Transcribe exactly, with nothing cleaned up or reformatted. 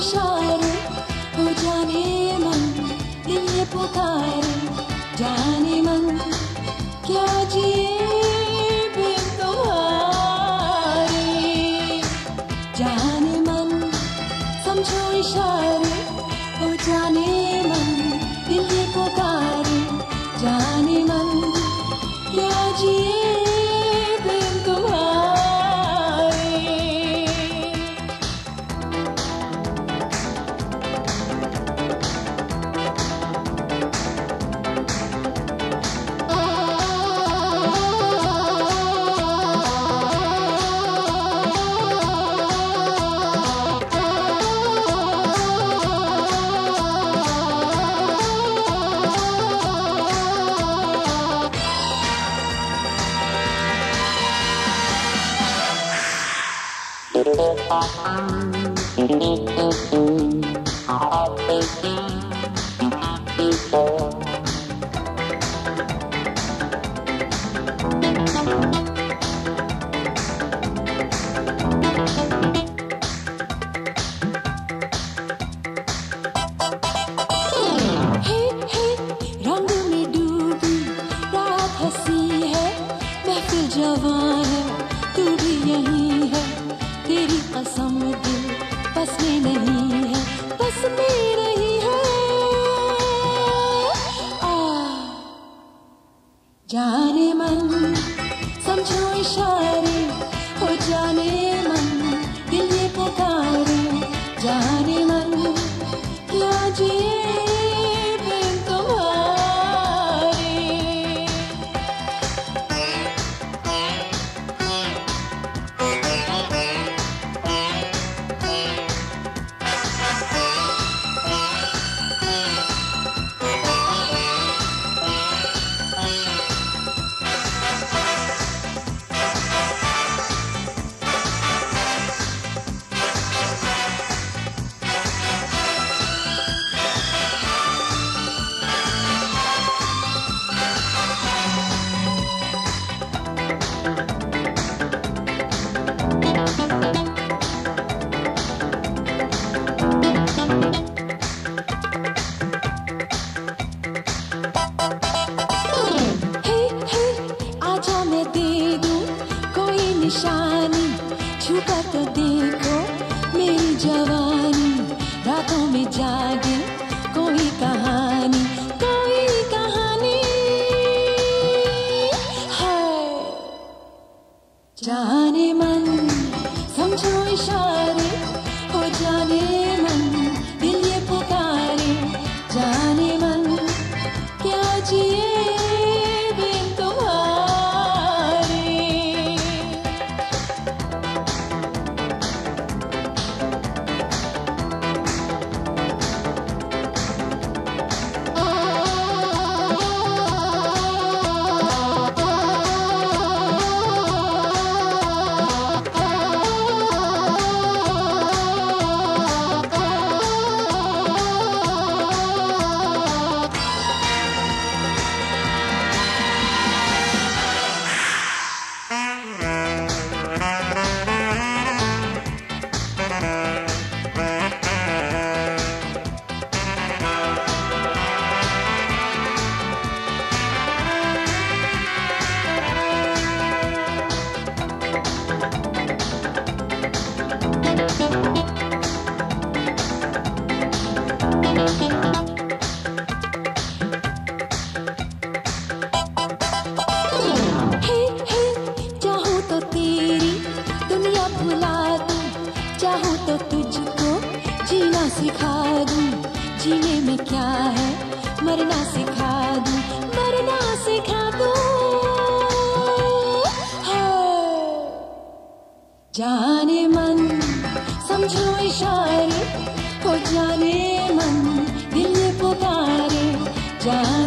इशारे हो जाने मन, दिल ये पुकारे जाने मन, क्या जिए बिन तुम्हारे। जाने मन समझो इशारे हो जाने मन, दिल ये पुकारे जाने मन, क्या जिए बिन तुम्हारे। जवां है तू भी यही है, तेरी कसम दिल बस में नहीं है, बस में नहीं है। आ जाने मन समझो इशारे हो जाने मन, दिल ये पुकारे जाने मन, क्या जिए बिन तुम्हारे। निशानी छुपा तो देखो मेरी जवानी, रातों में जागे कोई कहानी, कोई कहानी है। जाने मन समझो इशारे हो जाने मन, दिल ये पुकारे जाने मन, क्या जिए बिन तुम्हारे। चाहूं तो तुझको जीना सिखा दूं, जीने में क्या है मरना सिखा दूं, मरना सिखा दूं। जाने मन समझो इशारे हो जाने मन, दिल ये पुकारे जाने